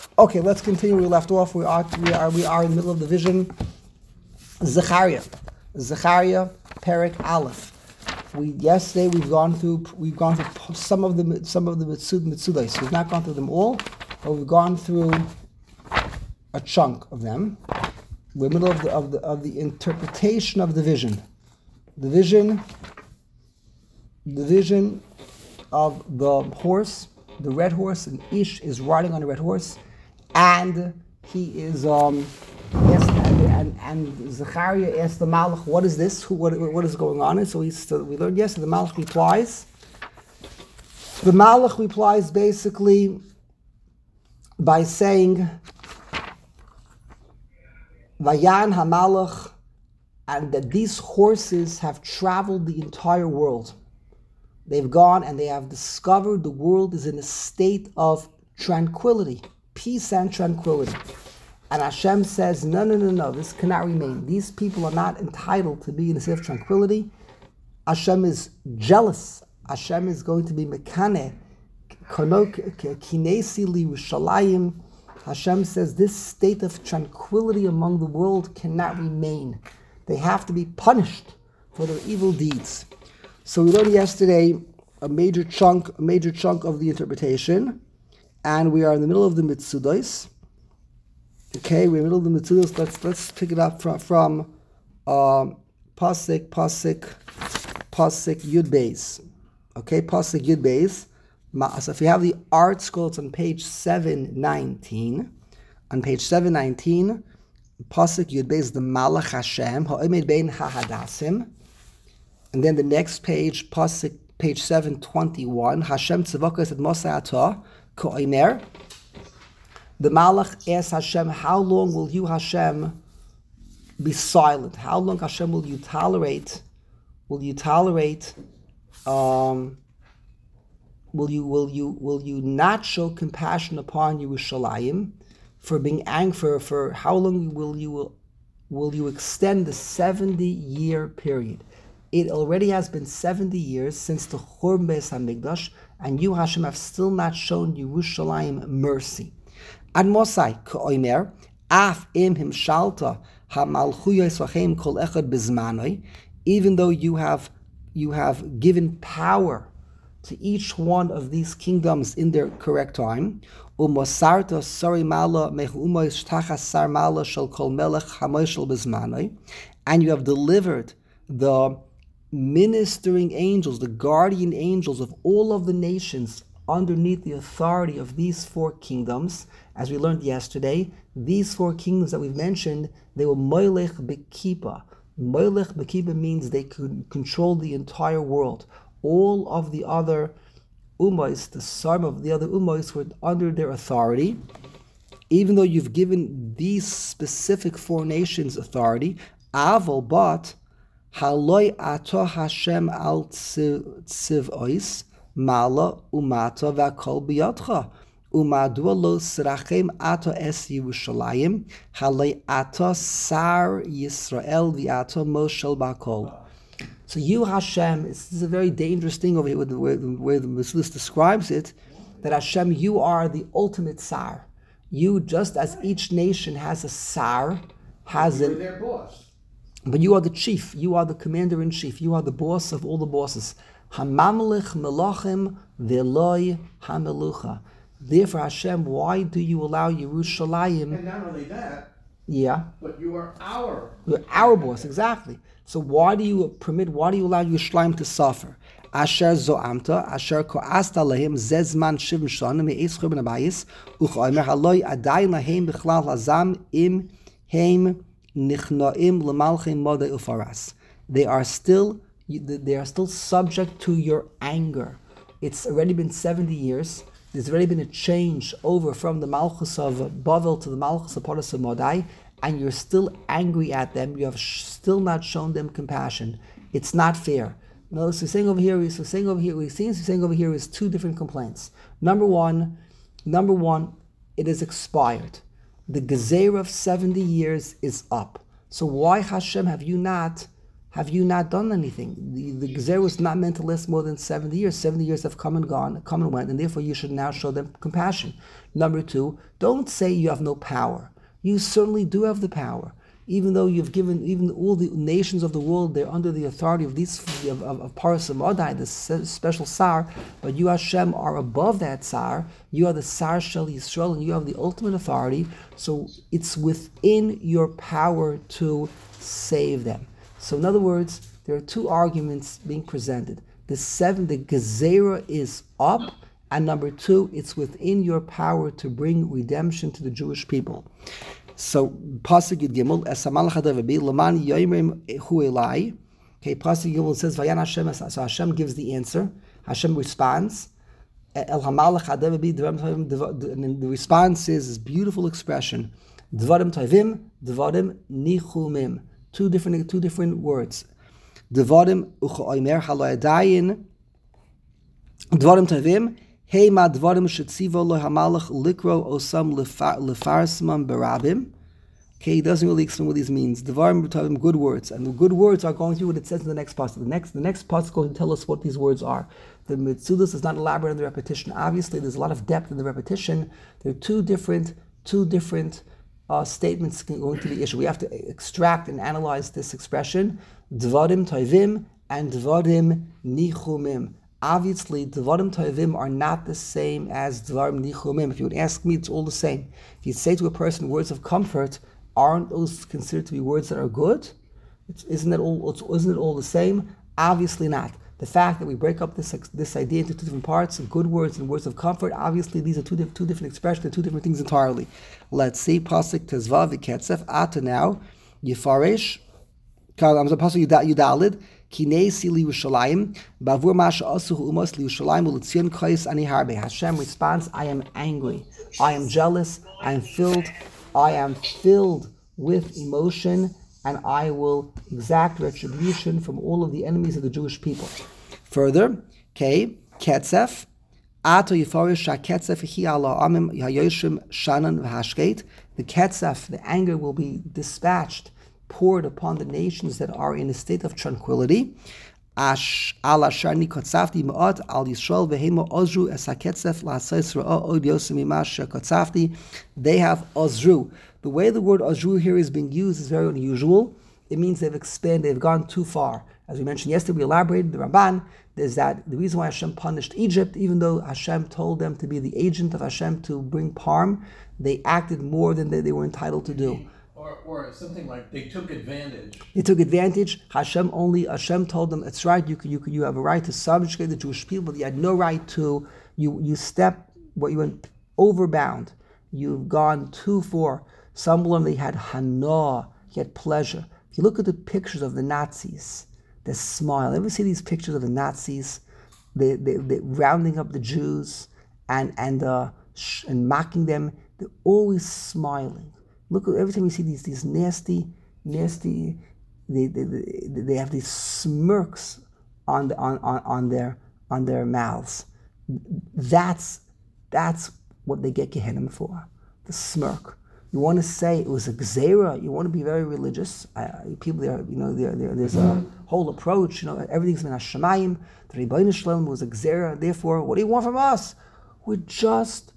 Okay, let's continue where we left off. We are in the middle of the vision. Zechariah, Perek Aleph. Yesterday we've gone through some of the Mitzudos. We've not gone through them all, but we've gone through a chunk of them. We're in the middle of the interpretation of the vision. The vision of the horse, the red horse, and Ish is riding on a red horse, and he is and Zechariah asked the Malach, "What is this? What is going on?" And so we learned yesterday. The Malach replies. The Malach replies basically by saying, "Vayan HaMalach," and that these horses have traveled the entire world. They've gone and they have discovered the world is in a state of tranquility, peace and tranquility. And Hashem says, no, this cannot remain. These people are not entitled to be in a state of tranquility. Hashem is jealous. Hashem is going to be mekaneh, kinesi liYerushalayim. Hashem says this state of tranquility among the world cannot remain. They have to be punished for their evil deeds. So we learned yesterday a major chunk of the interpretation, and we are in the middle of the Mitzudos. Okay, we're in the middle of the Mitzudos. Let's pick it up from Pasuk Yud Beis. Okay, Pasuk Yud Beis. So if you have the art scroll, it's on page 719. On page 719, Pasuk Yud Beis, the Malach Hashem, Ha'omed Bein HaHadasim. And then the next page, Pasuk, page 721, Hashem Tzavakas et Mosai Atah, Ko'omer. The Malach asks Hashem, how long will you, Hashem, be silent? How long, Hashem, will you tolerate? Will you not show compassion upon Yerushalayim for being angry? For how long will you extend the 70-year period? It already has been 70 years since the Churban Beis Hamikdash, and you, Hashem, have still not shown Yerushalayim mercy. Ad Mosai K'omer Af Im Himshalta HaMalchuyos V'Chaim Kol Echad B'Zmanoi. Even though you have given power to each one of these kingdoms in their correct time, Umosarta Sari Mala Mechumois Shtachas Sar Mala Shel Kol Melech Hamoshel B'Zmanoi, and you have delivered the ministering angels, the guardian angels of all of the nations underneath the authority of these four kingdoms. As we learned yesterday, these four kingdoms that we've mentioned, they were Moilech Bekipa. Moilech Bekipa means they could control the entire world. All of the other ummahs, the sum of the other ummahs, were under their authority. Even though you've given these specific four nations authority, Aval, but Haloi ato Hashem al tziv'ois mala umata v'akol biyotcha umadua lo sirachem ato es Yerushalayim haloi ato sar Yisrael v'ato moshel b'akol. So you, Hashem, this is a very dangerous thing over here where the Mitzudos describes it, that Hashem, you are the ultimate sar. You, just as each nation has a sar, has You're their boss. But you are the chief, you are the commander-in-chief, you are the boss of all the bosses. Hamamlich melachim ve'loi hamelucha. Therefore, Hashem, why do you allow Yerushalayim? And not only that, but you are our boss, exactly. So why do you allow Yerushalayim to suffer? Asher zo'amta, asher ko'asta lahim zezman shivim shanim me'es churban habayis, u'ch'omer haloi adayin lahem b'chlal hazam im heim nichnaim l'malchim modei ufaras. They are still subject to your anger. It's already been 70 years. There's already been a change over from the Malchus of Bavel to the Malchus of Paras of Modai, and you're still angry at them. You have still not shown them compassion. It's not fair. No, so saying over here is two different complaints. Number one, it is expired. The Gezer of 70 years is up. So why, Hashem, have you not have you not done anything? The Gezerah was not meant to last more than 70 years. 70 years have come and gone, come and went, and therefore you should now show them compassion. Number two, don't say you have no power. You certainly do have the power. Even though you've given, even all the nations of the world, they're under the authority of these of Paras Modai, the special Sar, but you Hashem are above that Sar. You are the Sar Shel Yisrael, and you have the ultimate authority. So it's within your power to save them. So in other words, there are two arguments being presented. The Gezerah is up, and number two, it's within your power to bring redemption to the Jewish people. So Pasuk Yud Gimel Esamalach Hadavabi Laman Yoimrim Hu Elai. Okay, Pasuk Gimel says Vayan Hashem. So Hashem gives the answer. Hashem responds. El Hamalach Hadavabi. And the response is this beautiful expression: Dvarim Tovim, Dvarim Nichumim. Two different words. Dvarim Uchoimer Haloyadayin. Dvarim Tovim. Hey ma dvarim shetzivo lo hamalach likro osam lefarsman berabim. Okay, he doesn't really explain what these means. Dvarim tavim, good words, and the good words are going through what it says in the next pasuk. The next pasuk is going to tell us what these words are. The Metzudos does not elaborate on the repetition. Obviously, there's a lot of depth in the repetition. There are two different statements going to the issue. We have to extract and analyze this expression: dvarim tovim and dvarim nichumim. Obviously, Dvarim Tovim are not the same as Dvarim Nichumim. If you would ask me, it's all the same. If you say to a person words of comfort, aren't those considered to be words that are good? Isn't it all the same? Obviously not. The fact that we break up this idea into two different parts, good words and words of comfort, obviously these are two different expressions, two different things entirely. Let's see, Pasuk Tezvav V'Ketzef, Ata now, Yifarish, Pasuk Yudalid, Kinesi liYushalayim, Bavur Masha Asuhu Umos liYushalayim Ulitzion Koyes Ani Harbe. Hashem responds, I am angry, I am jealous, I am filled with emotion, and I will exact retribution from all of the enemies of the Jewish people. Further, Ketzef, Ato Yifarish HaKetzef Hi Ala Amim Hayoshim Shanan V'Hashkeit. The Ketzef, the anger, will be dispatched, poured upon the nations that are in a state of tranquility. They have ozru The way the word ozru here is being used is very unusual. It means they've expanded, they've gone too far. As we mentioned yesterday, we elaborated, the Ramban, is that the reason why Hashem punished Egypt, even though Hashem told them to be the agent of Hashem to bring harm, they acted more than they were entitled to do. Or something like they took advantage. They took advantage. Hashem told them, that's right, you have a right to subjugate the Jewish people, but you had no right to, you went overbound. You've gone too far. Some of them, they had hana, he had pleasure. If you look at the pictures of the Nazis, they smile. Ever see these pictures of the Nazis? They rounding up the Jews and mocking them. They're always smiling. Look at every time you see these nasty. They have these smirks on their mouths. That's what they get Gehenna for. The smirk. You want to say it was a Gezerah. You want to be very religious. People there, there's a whole approach. Everything's been Hashemayim. The Rebbeinu Shalom was a Gezerah. Therefore, what do you want from us? We're just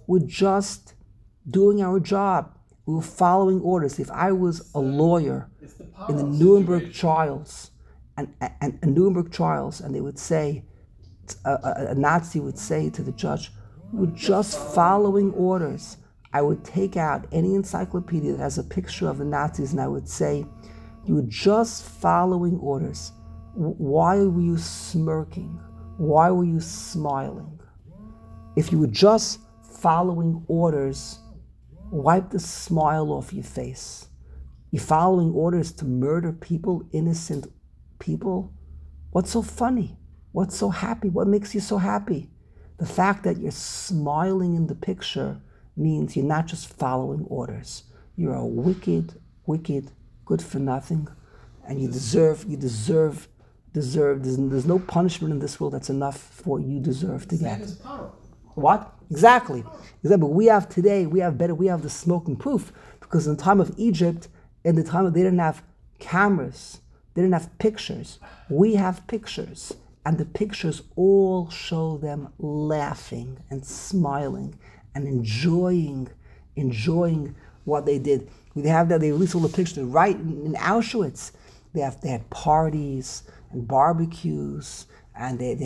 doing our job. We were following orders. If I was a lawyer in the Nuremberg trials, and they would say, a Nazi would say to the judge, "We're just following orders," I would take out any encyclopedia that has a picture of the Nazis, and I would say, "You were just following orders. Why were you smirking? Why were you smiling? If you were just following orders, wipe the smile off your face. You're following orders to murder people, innocent people? What's so funny? What's so happy? What makes you so happy? The fact that you're smiling in the picture means you're not just following orders. You're a wicked, good for nothing, and you deserve. There's no punishment in this world that's enough for what you deserve to get." What? Exactly. But we have the smoking proof, because in the time of Egypt, they didn't have cameras They didn't have pictures. We have pictures. And the pictures all show them laughing and smiling and enjoying what they did. They have that. They release all the pictures right in Auschwitz. They had parties and barbecues, and they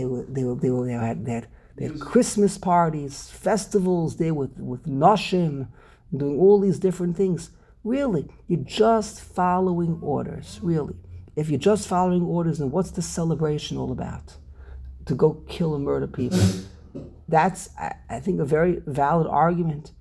had Christmas parties, festivals. They with noshim, doing all these different things. Really, you're just following orders. Really, if you're just following orders, then what's the celebration all about? To go kill and murder people. That's, I think, a very valid argument.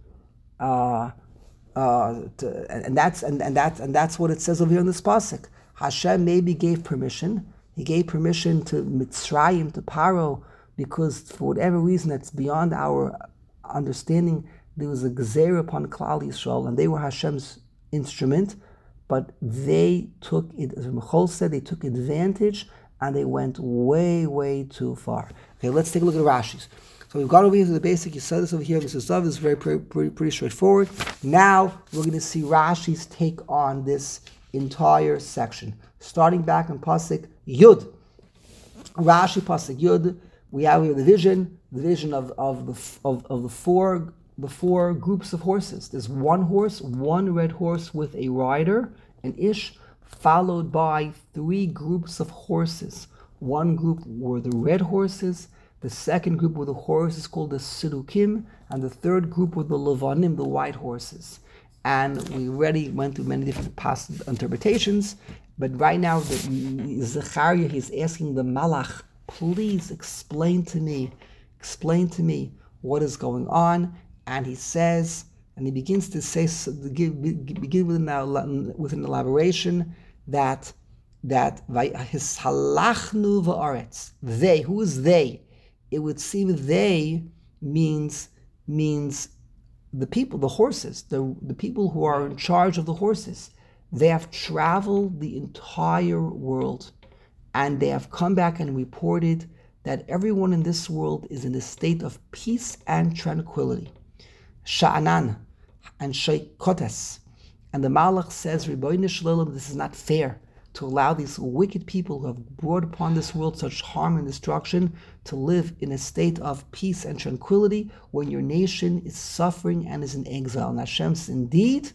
And that's what it says over here in this pasuk. Hashem maybe gave permission. He gave permission to Mitzrayim, to Paro, because for whatever reason that's beyond our understanding, there was a gzeira upon Klal Yisrael, and they were Hashem's instrument. But they took it, as Michal said, they took advantage, and they went way, way too far. Okay, let's take a look at Rashi's. So we've gone over here to the basic. You said this over here. This is very pretty straightforward. Now we're going to see Rashi's take on this entire section, starting back in pasuk Yud. Rashi pasuk Yud. We have here the vision of the four groups of horses. There's one horse, one red horse with a rider, an ish, followed by three groups of horses. One group were the red horses. The second group were the horses called the Sidukim, and the third group were the Levanim, the white horses. And we already went through many different past interpretations, but right now Zechariah, he's asking the Malach, please explain to me what is going on. And he says, and he begins to say, begin with an elaboration that Hishalachnu va'aretz. They, who is they? It would seem they means the people, the horses, the people who are in charge of the horses. They have traveled the entire world, and they have come back and reported that everyone in this world is in a state of peace and tranquility. Sha'anan and Sheikotes. And the Malach says, Ribono Shel Olam, this is not fair to allow these wicked people who have brought upon this world such harm and destruction to live in a state of peace and tranquility when your nation is suffering and is in exile. And Hashem says, indeed,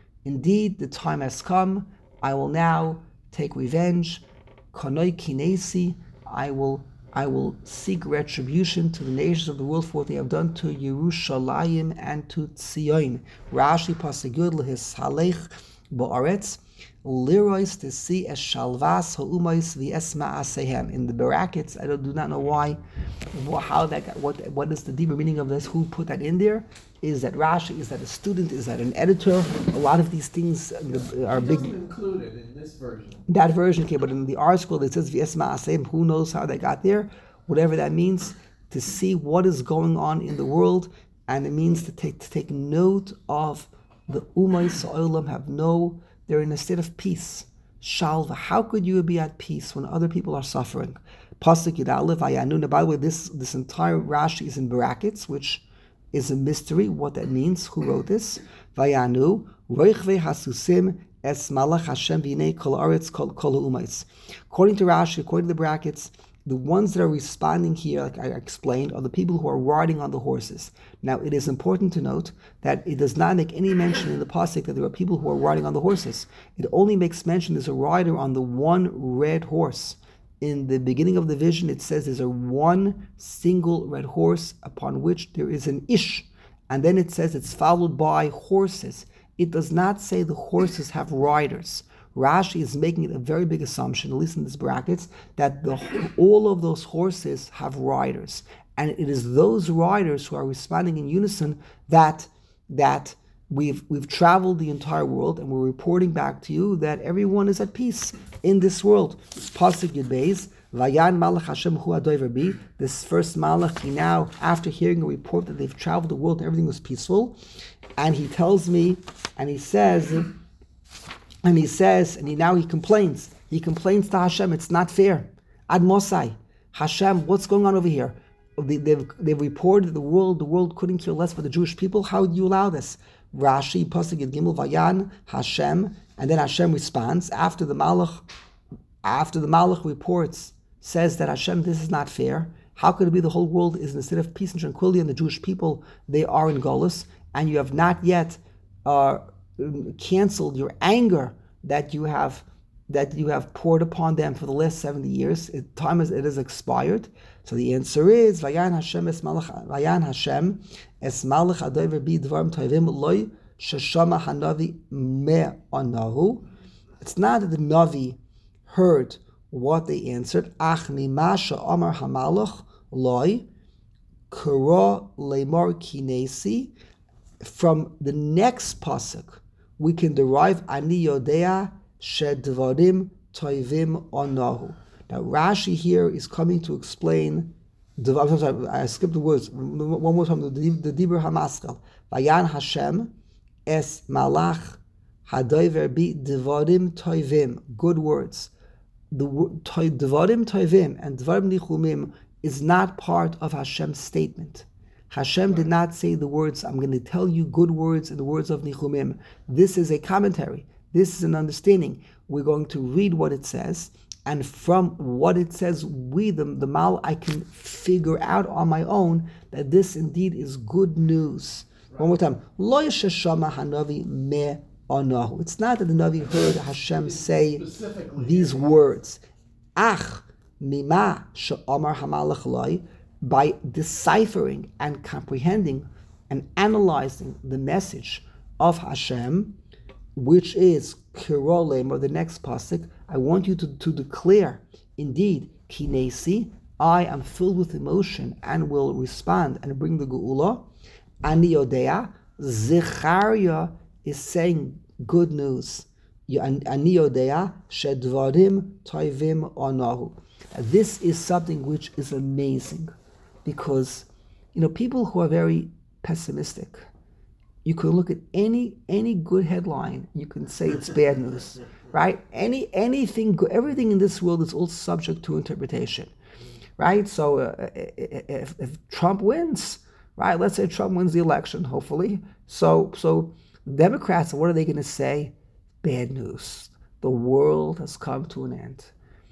the time has come. I will now take revenge. Kanoi kinesi. I will seek retribution to the nations of the world for what they have done to Yerushalayim and to Tzion. Rashi pasuk Yud lehishalech ba'aretz. Lirois to see as shalvas ha'umais v'esma asehem. In the brackets, I do not know why, how that got, what is the deeper meaning of this? Who put that in there? Is that Rashi? Is that a student? Is that an editor? A lot of these things are big. It included in this version. That version came, but in the article it says v'esma asehem. Who knows how they got there? Whatever that means, to see what is going on in the world, and it means to take note of the umais olam they're in a state of peace. Shalva. How could you be at peace when other people are suffering? Pasuk Yud Aleph Vayanu. By the way, this entire Rashi is in brackets, which is a mystery. What that means? Who wrote this? Vayanu Roichve Hasusim Es Malach Hashem V'nei Kol Aretz Kol Umais. According to Rashi, according to the brackets, the ones that are responding here, like I explained, are the people who are riding on the horses. Now, it is important to note that it does not make any mention in the pasuk that there are people who are riding on the horses. It only makes mention there's a rider on the one red horse. In the beginning of the vision, it says there's a one single red horse upon which there is an ish. And then it says it's followed by horses. It does not say the horses have riders. Rashi is making it a very big assumption, at least in these brackets, that all of those horses have riders. And it is those riders who are responding in unison that we've traveled the entire world, and we're reporting back to you that everyone is at peace in this world. Pasuk Yud Beis, Vayan Malach Hashem Hu Adover Bi. This first Malach, he now, after hearing a report that they've traveled the world and everything was peaceful, and he tells me, and he complains. He complains to Hashem, it's not fair. Ad Mosai, Hashem, what's going on over here? They've reported the world couldn't care less for the Jewish people. How do you allow this? Rashi, Pasuk Yud Gimel, Vayan, Hashem, and then Hashem responds after the Malach After the Malach reports, says that Hashem, this is not fair. How could it be the whole world is instead of peace and tranquility and the Jewish people, they are in Golus, and you have not yet canceled your anger that you have poured upon them for the last 70 years. It has expired. So the answer is Vayan Hashem es malach adover bi dvarim tovim loy sheshama hanavi me anahu. It's not that the Navi heard what they answered. Ach mimasha amar hamalach loy kara lemar kinesi. From the next pasuk, we can derive ani yodea shedvarim toivim anahu. Now Rashi here is coming to explain. I'm sorry, I skipped the words. One more time. The Dibur Hamaskal. Vayan Hashem es malach hadover bi dvarim toivim. Good words. The dvarim toivim and dvarim nichumim is not part of Hashem's statement. Hashem did not say the words, I'm going to tell you good words in the words of nichumim. This is a commentary. This is an understanding. We're going to read what it says, and from what it says, the Mal, I can figure out on my own that this indeed is good news. Right. One more time. Lo yeshashama hanavi me anahu. It's not that the Navi heard Hashem say these words. Ach mima she'amar hamalach loy. By deciphering and comprehending and analyzing the message of Hashem, which is Kirolem, or the next pasuk, I want you to declare, indeed, Kinesi, I am filled with emotion and will respond and bring the Geula. Ani Yodea, Zechariah is saying good news. Ani Yodea, Shedvarim Toivim Anahu. This is something which is amazing. Because, people who are very pessimistic, you can look at any good headline, you can say it's bad news, right? Anything good, everything in this world is all subject to interpretation, right? So if Trump wins, right? Let's say Trump wins the election, hopefully. So Democrats, what are they going to say? Bad news. The world has come to an end,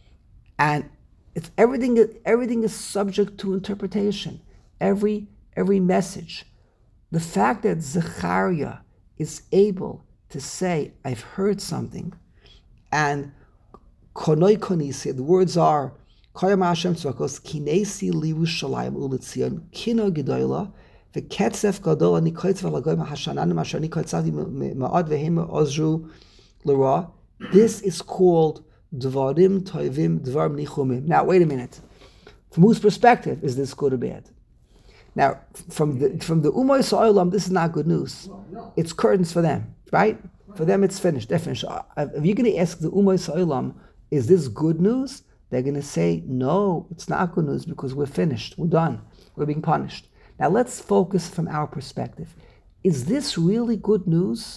and it's everything is subject to interpretation. Every message. The fact that Zechariah is able to say, I've heard something, and konoi konisi, the words are Koyam Hashem Tzvakos Kinesi Lirushalayim Ulitzion Kino Gedola V'Ketzef Gadol Ani Koitz V'Lagoyim Hashanan Masher Ani Koitzavi Ma'ad V'Hem Ozru L'Ra. This is called Dvarim Toivim Dvarim Nichumim. Now, wait a minute. From whose perspective is this good or bad? Now, from the Umoy Sa'olam, this is not good news. It's curtains for them, right? For them, it's finished. They're finished. If you're going to ask the Umoy Sa'olam, is this good news? They're going to say, no, it's not good news because we're finished. We're done. We're being punished. Now, let's focus from our perspective. Is this really good news?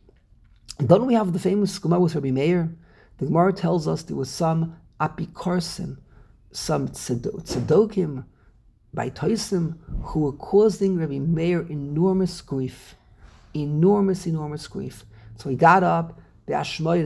Don't we have the famous Gemara with Rabbi Meir? The Gemara tells us there was some apikorsim, some tzedokim, by Toisim, who were causing Rabbi Meir enormous grief. Enormous grief. So he got up, right? He got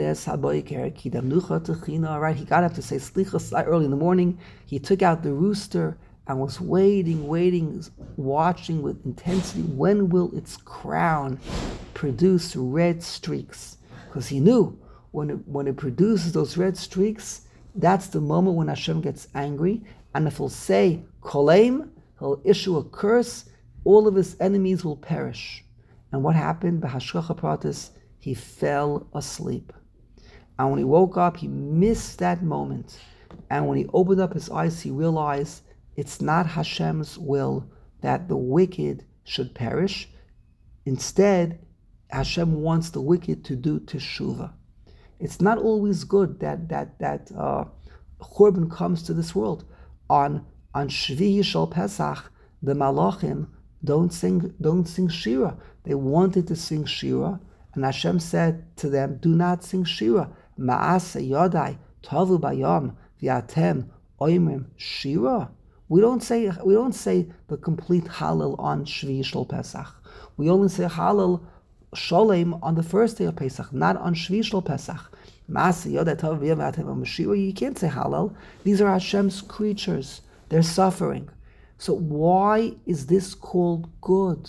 up to say Slichas early in the morning. He took out the rooster and was waiting, watching with intensity. When will its crown produce red streaks? Because he knew when it produces those red streaks, that's the moment when Hashem gets angry. And if he'll say Kolem, he'll issue a curse, all of his enemies will perish. And what happened? B'hashgacha pratis, he fell asleep. And when he woke up, he missed that moment. And when he opened up his eyes, he realized it's not Hashem's will that the wicked should perish. Instead, Hashem wants the wicked to do teshuvah. It's not always good that Churban comes to this world. On Shvi Yishol Pesach, the Malachim don't sing Shira. They wanted to sing Shira, and Hashem said to them, "Do not sing Shira. Ma'ase Yodai Tavu Bayam V'Atem Oimrim Shira." We don't say the complete Hallel on Shvi Yishol Pesach. We only say Hallel Sholem on the first day of Pesach, not on Shvi Yishol Pesach. You can't say Hallel. These are Hashem's creatures. They're suffering. So why is this called good?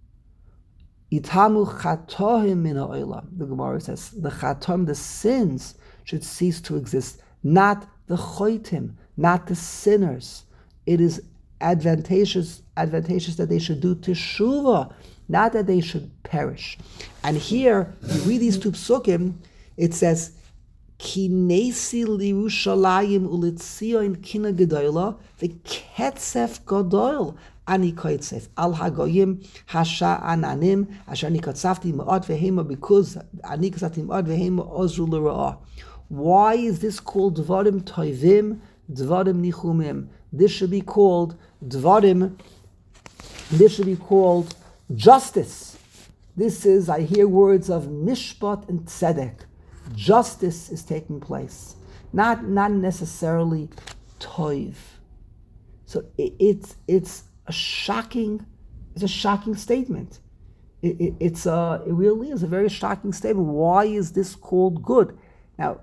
Itamu chatohim min ha'olam. The Gemara says the chatom, the sins, should cease to exist. Not the choitim, not the sinners. It is advantageous that they should do teshuvah, not that they should perish. And here, you read these two psukim, it says, Ki nesi lirushalayim ulitzion kina gedoyla v'ketzef gadoil ani koitzef al hagoyim hasha ananim asher ani katzafti ma'od v'hema because ani katzafti ma'od v'hema ozru l'ra'ah. Why is this called dvarim toivim, dvarim nichumim? This should be called dvarim. This should be called justice. This is, I hear words of mishpat and tzedek. Justice is taking place, not necessarily toiv. So it's a shocking statement. It really is a very shocking statement. Why is this called good? Now,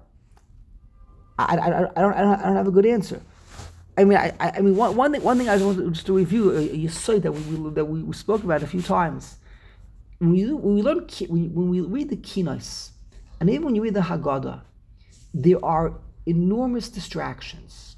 I don't have a good answer. I mean, one thing I want just to review a yesod that we spoke about a few times. When we read the Kinos, and even when you read the Haggadah, there are enormous distractions.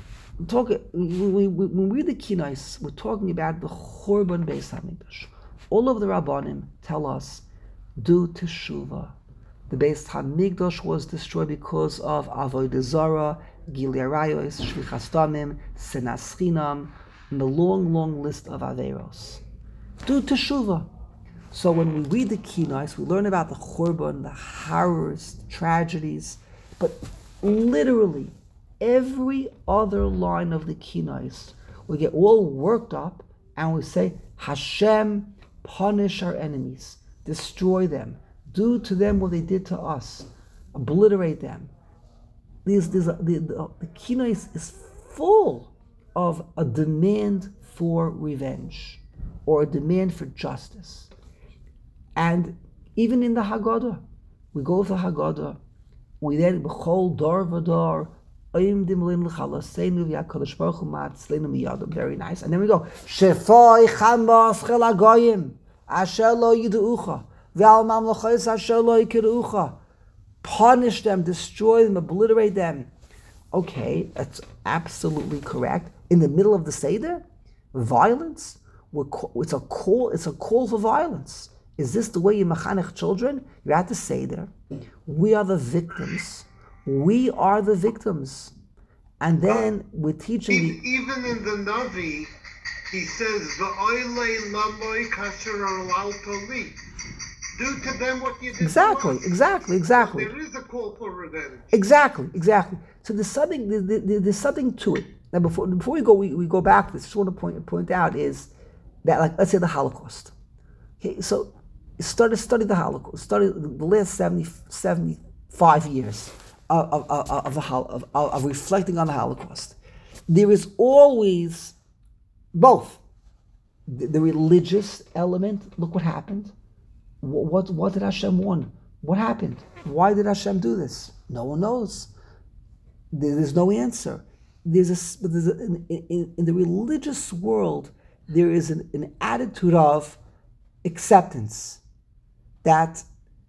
When we read the Kinos, we're talking about the Churban Beis Hamikdash. All of the Rabbanim tell us, do teshuvah. The Beis Hamikdash was destroyed because of Avodah Zarah, Gilui Arayos, Shlichas Damim, Senas Chinam, and the long list of Averos. Do teshuvah. So when we read the Kinos, we learn about the Churban, the horrors, the tragedies, but literally every other line of the Kinos, we get all worked up and we say, Hashem, punish our enemies, destroy them, do to them what they did to us, obliterate them. The Kinos is full of a demand for revenge or a demand for justice. And even in the Haggadah, we go to Haggadah, we then b'chol dor v'dor, very nice. And then we go, Shefoi chamas chel hagoyim, asher lo yidu'ucha, ve'al mamlachos asher lo yikiru'ucha. Punish them, destroy them, obliterate them. Okay, that's absolutely correct. In the middle of the Seder, violence, it's a call for violence. Is this the way you machanech children? You're at the Seder. We are the victims. We are the victims. And then we're teaching even in the Navi, he says, V'oilei lamoi kasher alalto li. Do to them what you did Exactly. to us. So there is a call for revenge. Exactly. So there's something to it. Now before we go back to this, I just want to point out is that, like, let's say the Holocaust. Okay, so study the Holocaust, study the last 75 years of reflecting on the Holocaust. There is always both the religious element. Look what happened. What did Hashem want? What happened? Why did Hashem do this? No one knows. There's no answer. In the religious world, there is an attitude of acceptance that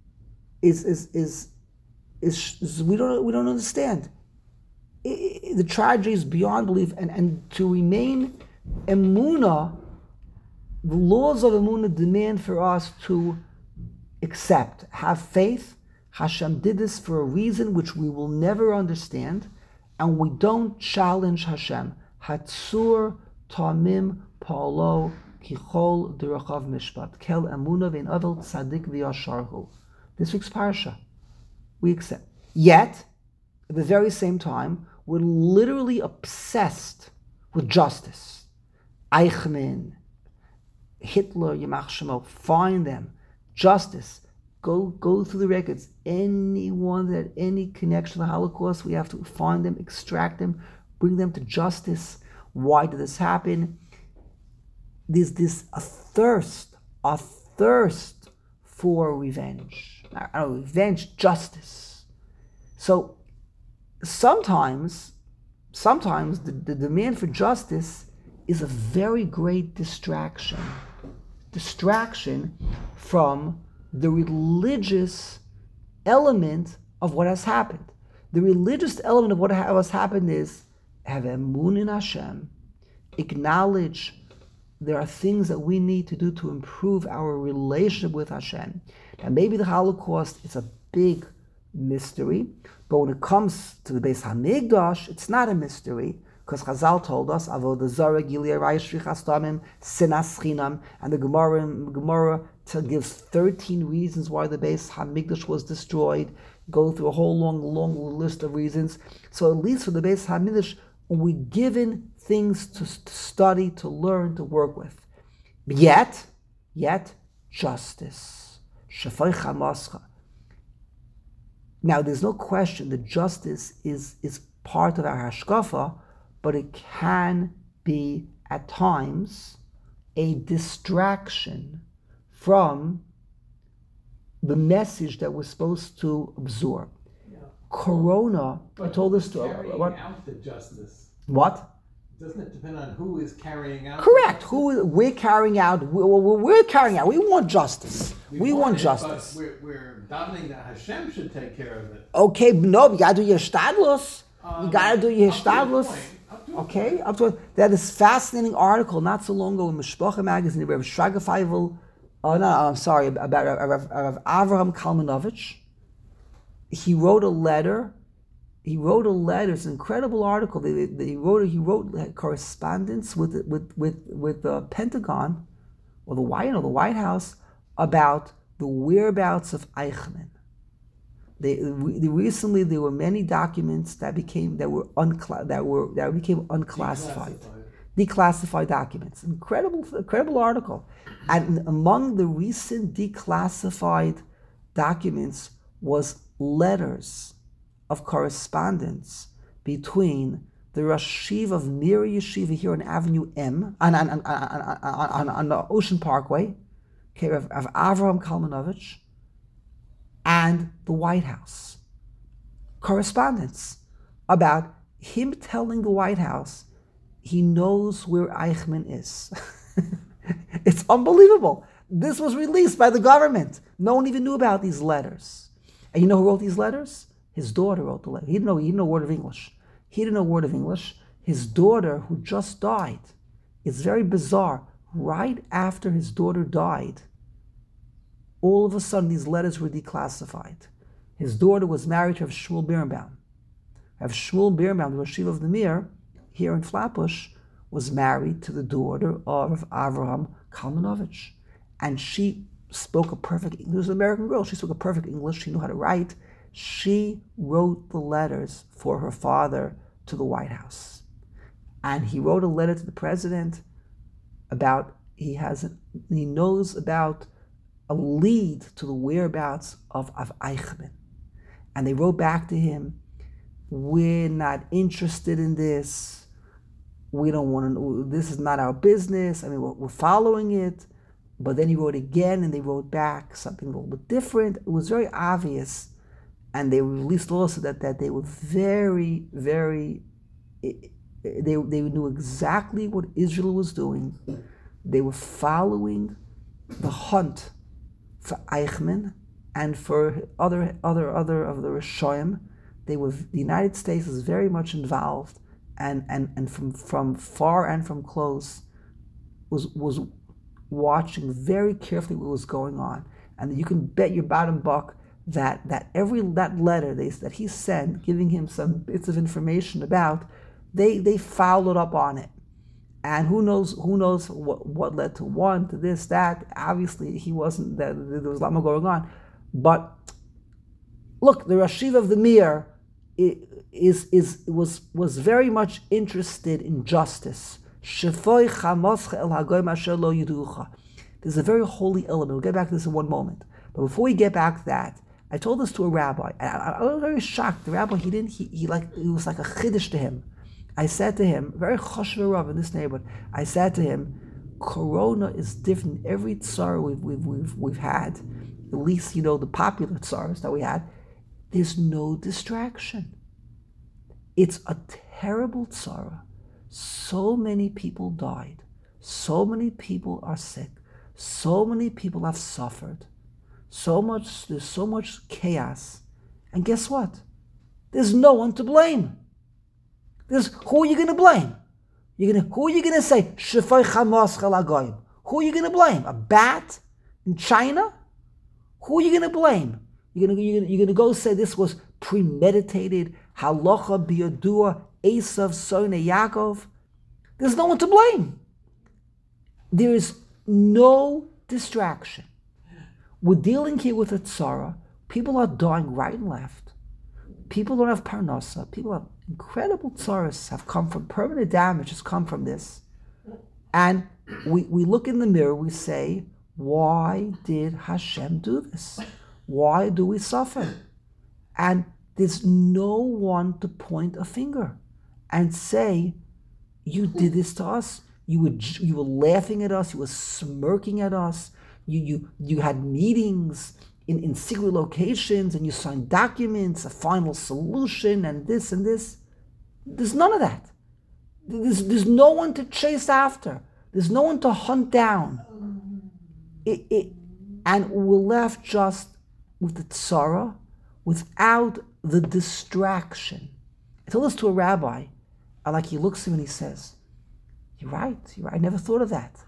is we don't understand. The tragedy is beyond belief, and to remain emunah, the laws of emunah demand for us to accept, have faith. Hashem did this for a reason which we will never understand, and we don't challenge Hashem. Hatzur tamim pa'alo kichol derachav mishpat kel emunah ve'in avel tzadik v'yasharhu. This week's parsha, we accept. Yet, at the very same time, we're literally obsessed with justice. Eichmann, Hitler, Yamach Shemo, find them. Justice. Go through the records. Anyone that had any connection to the Holocaust, we have to find them, extract them, bring them to justice. Why did this happen? There's a thirst for revenge. Revenge, justice. So sometimes the demand for justice is a very great distraction from the religious element of what has happened. The religious element of what has happened is have emun in Hashem, acknowledge there are things that we need to do to improve our relationship with Hashem. And maybe the Holocaust is a big mystery, but when it comes to the Beis Hamikdash, it's not a mystery, because Chazal told us, Avodah Zarah, Gilead, Raish, Shtamim, Sinas Chinam, and the Gemara gives 13 reasons why the Beis Hamikdash was destroyed, go through a whole long list of reasons. So at least for the Beis Hamikdash, we're given things to study, to learn, to work with. Yet, justice. Shafay Chamascha. Now, there's no question that justice is part of our hashkafa, but it can be, at times, a distraction from the message that we're supposed to absorb. Yeah. Corona, But I told this to... carrying What? out the justice. What? Doesn't it depend on who is carrying out? Correct. We're carrying out. We're carrying out. We want justice. We want it, justice. But we're davening that Hashem should take care of it. Okay, no, you gotta do your shtadlus. You gotta do your Up to a shtadlus. point. Okay, up to it. They had this fascinating article not so long ago in Mishpacha magazine about Shraga Feivel. Oh no, I'm sorry, about Rav Avraham Kalmanovich. He wrote a letter. It's an incredible article. He wrote correspondence with the Pentagon or the White House about the whereabouts of Eichmann. Recently there were many documents that became unclassified, declassified documents. Incredible article. And among the recent declassified documents was letters of correspondence between the Rosh Yeshiva of Mir Yeshiva here on Avenue M, on the Ocean Parkway, okay, of Avraham Kalmanovich, and the White House. Correspondence about him telling the White House he knows where Eichmann is. It's unbelievable. This was released by the government. No one even knew about these letters. And you know who wrote these letters? His daughter wrote the letter. He didn't know a word of English. His daughter, who just died, it's very bizarre. Right after his daughter died, all of a sudden these letters were declassified. His daughter was married to Rav Shmuel Birnbaum. Rav Shmuel Birnbaum, the Rosh Yeshiva of the Mir, here in Flatbush, was married to the daughter of Avraham Kalmanovich. And she spoke a perfect English. She was an American girl. She spoke a perfect English. She knew how to write. She wrote the letters for her father to the White House. And he wrote a letter to the president about he knows about a lead to the whereabouts of Eichmann. And they wrote back to him, we're not interested in this. We don't want to, this is not our business. I mean, we're following it. But then he wrote again and they wrote back something a little bit different. It was very obvious. And they released also that they were very, very, they knew exactly what Israel was doing. They were following the hunt for Eichmann and for other of the Rishoyim. The United States was very much involved, and from far and from close was watching very carefully what was going on. And you can bet your bottom buck that letter that he sent, giving him some bits of information about, they followed up on it. And who knows what led to one, to this, that. Obviously, he wasn't, there was a lot more going on. But look, the Rosh Yeshiva of the Mir was very much interested in justice. There's a very holy element. We'll get back to this in one moment. But before we get back to that, I told this to a rabbi. I was very shocked. The rabbi, it was like a chiddush to him. I said to him, very choshev rav in this neighborhood, I said to him, Corona is different. Every tsar we've had, at least the popular tsars that we had, There's no distraction. It's a terrible tzara. So many people died. So many people are sick. So many people have suffered. There's so much chaos. And guess what? There's no one to blame. Who are you going to blame? Who are you going to say? Shefay Hamas Chalagoyim. Who are you going to blame? A bat in China? Who are you going to blame? You're going to go say this was premeditated. Halacha biyadua Esav Sonei Yaakov. There's no one to blame. There is no distraction. We're dealing here with a tzara. People are dying right and left. People don't have parnasa. People have incredible tzaras have come from permanent damage has come from this. And we look in the mirror, we say, why did Hashem do this? Why do we suffer? And there's no one to point a finger and say, you did this to us. You were laughing at us. You were smirking at us. You had meetings in secret locations and you signed documents, a final solution, and this and this. There's none of that. There's no one to chase after. There's no one to hunt down. And we're left just with the tzara, without the distraction. I told this to a rabbi, and he looks at me and he says, You're right. I never thought of that.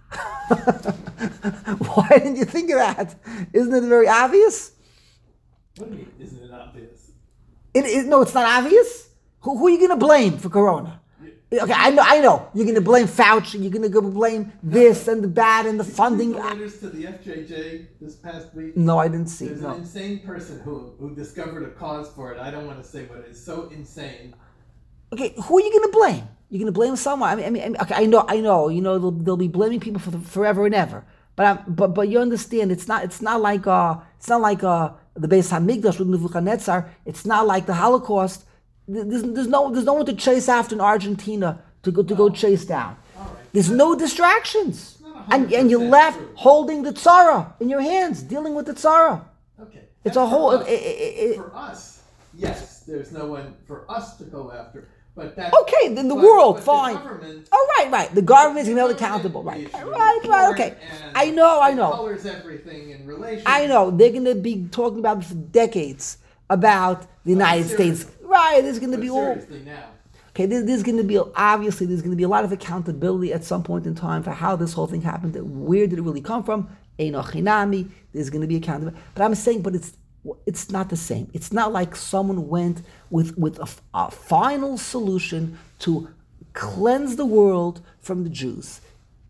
Why didn't you think of that? Isn't it very obvious? What do you mean, isn't it obvious? No, it's not obvious. Who are you going to blame for Corona? Okay, I know. You're going to blame Fauci. You're going to go blame this and the bad and the funding. Did you read the letters to the FJJ this past week? No, I didn't see. There's an insane person who discovered a cause for it. I don't want to say what it is. So insane. Okay, who are you going to blame? You're going to blame someone. I mean, okay, I know. You know, they'll be blaming people for forever and ever. But you understand, it's not like the Beis Hamikdash with Nebuchadnezzar. It's not like the Holocaust. There's no one to chase after in Argentina to go chase down. Right. There's no distractions, and you're left holding the tzara in your hands, dealing with the tzara. Okay, it's a whole. For us, yes, there's no one for us to go after. But that okay, then the world, but fine. Right. The government's going to be held accountable. Right. Okay. I know. It colors everything in relation. I know. They're going to be talking about this for decades about the United States. Right. There's going to be all. Now. Okay. There's going to be obviously there's going to be a lot of accountability at some point in time for how this whole thing happened. Where did it really come from? Eino Chinami. There's going to be accountability. But I'm saying, it's not the same. It's not like someone went with a final solution to cleanse the world from the Jews.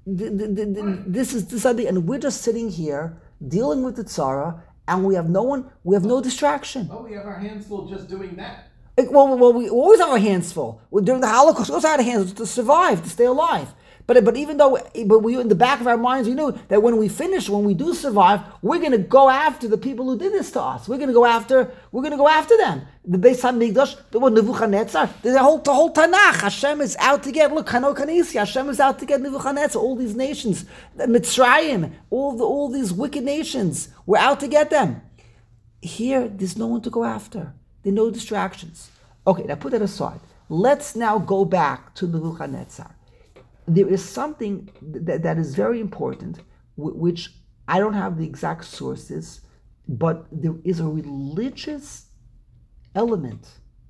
This is something, and we're just sitting here dealing with the tzara, and we have no distraction. Oh, we have our hands full just doing that. Well, we always have our hands full. During the Holocaust, we also had our hands to survive, to stay alive. But even though, we in the back of our minds, we knew that when we do survive, we're going to go after the people who did this to us. We're going to go after them. The Beis Hamikdash, the Nebuchadnezzar, the whole Tanakh. Hashem is out to get. Look, Chano Kanisi. Hashem is out to get Nebuchadnezzar. All these nations, Mitzrayim, all these wicked nations. We're out to get them. Here, there's no one to go after. There are no distractions. Okay, now put that aside. Let's now go back to Nebuchadnezzar. There is something that is very important, which I don't have the exact sources, but there is a religious element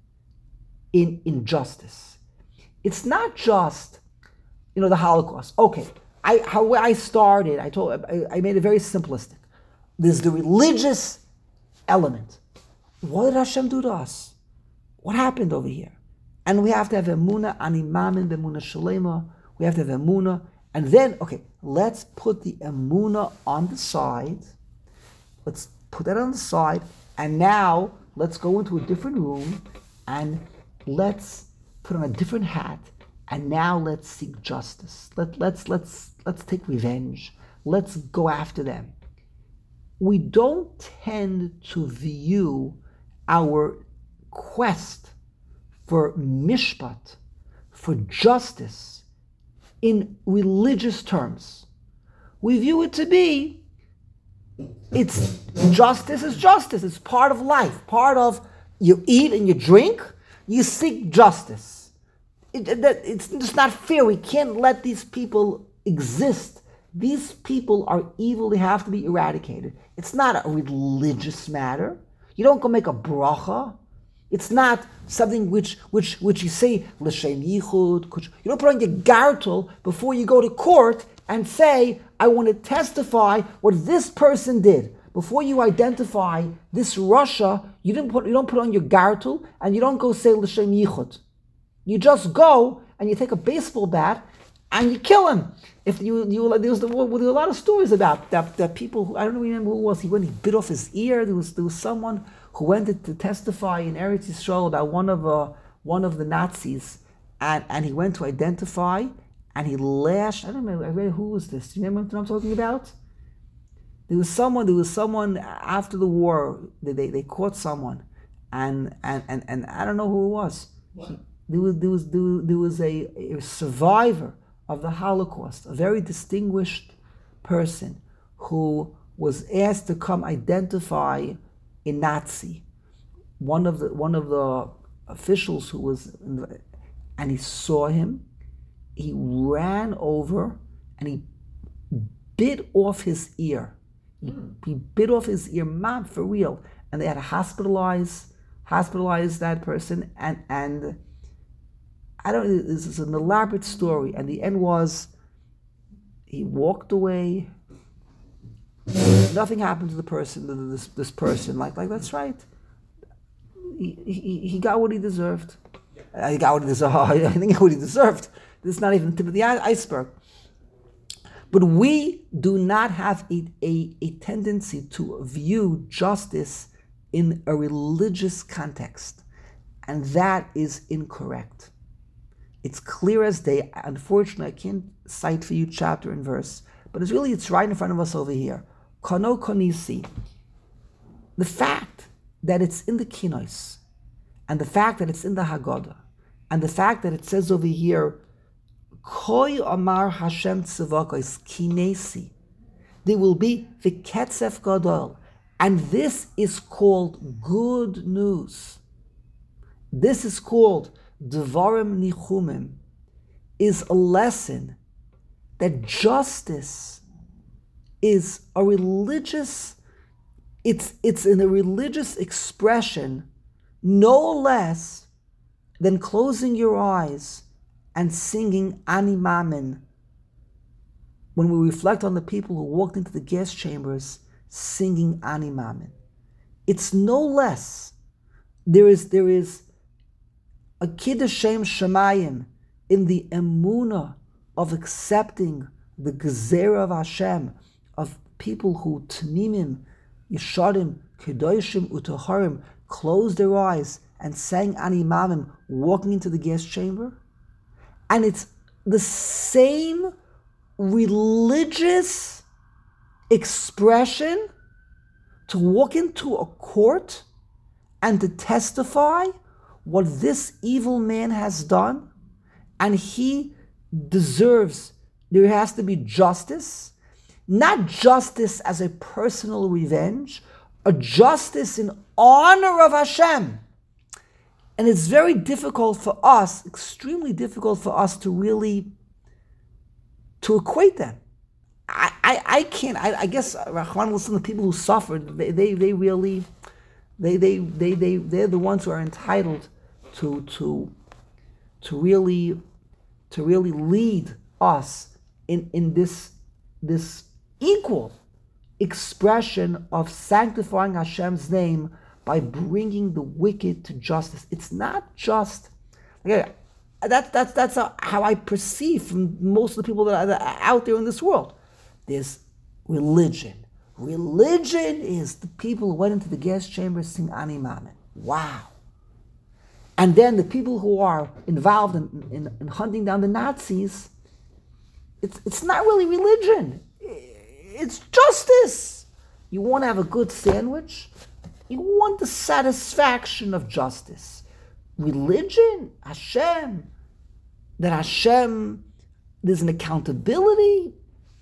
in justice. It's not just, the Holocaust. Okay, how I started, I made it very simplistic. There's the religious element. What did Hashem do to us? What happened over here? And we have to have emunah animamin b'emunah shalema. We have to have emunah, and then, let's put the emunah on the side. Let's put that on the side, and now let's go into a different room, and let's put on a different hat, and now let's seek justice. Let's take revenge. Let's go after them. We don't tend to view our quest for mishpat, for justice, in religious terms. We view it to be, it's justice is justice. It's part of life, part of You eat and you drink, you seek justice. It's just not fair. We can't let these people exist. These people are evil. They have to be eradicated. It's not a religious matter. You don't go make a bracha. It's not something which you say l'shem yichud. You don't put on your gartel before you go to court and say, I want to testify what this person did. Before you identify this Russia, you don't put on your gartel and you don't go say l'shem yichud. You just go and you take a baseball bat and you kill him. If there was a lot of stories about that people who, I don't remember who it was. When he bit off his ear, there was someone who went to testify in Eretz Yisrael about one of the Nazis, and he went to identify, and he lashed. I don't remember. I read who was this. Do you remember what I'm talking about? There was someone after the war. They caught someone, and I don't know who it was. There was a survivor of the Holocaust, a very distinguished person who was asked to come identify a Nazi. One of the officials who was and he saw him, he ran over and he bit off his ear. He bit off his ear, man, for real. And they had to hospitalize that person, and I don't. This is an elaborate story, and the end was he walked away. Nothing happened to the person. This person, like that's right. He got what he deserved. He got what he deserved. I think what he deserved. This is not even the tip of the iceberg. But we do not have a tendency to view justice in a religious context, and that is incorrect. It's clear as day. Unfortunately, I can't cite for you chapter and verse, but it's right in front of us over here. Kono konisi. The fact that it's in the Kinos, and the fact that it's in the Haggadah, and the fact that it says over here, Koi Amar Hashem Tzavakos Kinesi, there will be the Ketzef Gadol, and this is called good news. This is called Devarim Nichumim, is a lesson that justice is a religious, it's in a religious expression no less than closing your eyes and singing Ani Mamin. When we reflect on the people who walked into the gas chambers singing Ani Mamin, it's no less. There is a Kiddush Shem Shemayim in the emunah of accepting the Gezerah of Hashem, of people who Tmimim, Yesharim, Kedoshim, Utoharim, closed their eyes and sang Ani Mamim walking into the gas chamber. And it's the same religious expression to walk into a court and to testify what this evil man has done, and he deserves, there has to be justice, not justice as a personal revenge, a justice in honor of Hashem. And it's very difficult for us, extremely difficult for us to really, to equate them. I can't, I guess, Rahman, listen to people who suffered, they're the ones who are entitled to really lead us in this equal expression of sanctifying Hashem's name by bringing the wicked to justice. It's not just, that's how I perceive from most of the people that are out there in this world. There's religion. Religion is the people who went into the gas chamber sing Ani Mamin. Wow. And then the people who are involved in hunting down the Nazis, it's not really religion. It's justice. You want to have a good sandwich? You want the satisfaction of justice. Religion, Hashem, that Hashem, there's an accountability.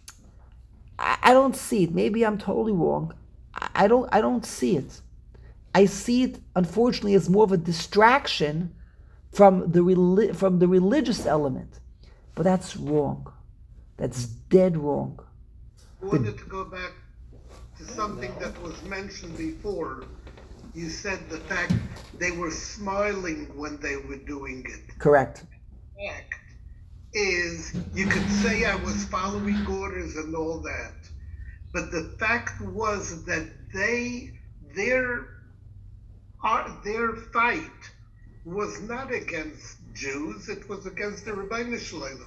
I don't see it. Maybe I'm totally wrong. I don't see it. I see it, unfortunately, as more of a distraction from the religious element. But that's wrong. That's dead wrong. I wanted to go back to something that was mentioned before. You said the fact they were smiling when they were doing it. Correct. The fact is, you could say I was following orders and all that, but the fact was that their fight was not against Jews, it was against the Rebbeinu Shalom.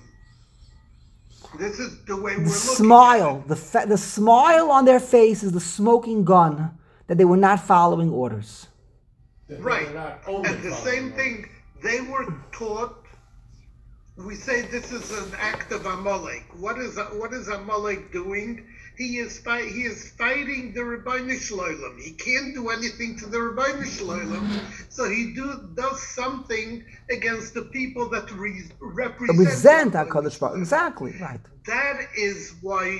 This is the way we're looking Smile. at it. The smile on their face is the smoking gun that they were not following orders. Right. And the same thing, they were taught, we say this is an act of Amalek. What is Amalek doing? He is fighting the Rebbeinu Shalom. He can't do anything to the Rebbeinu Shalom, so he does something against the people that represent HaKadosh Baruch Hu. Exactly, right. That is why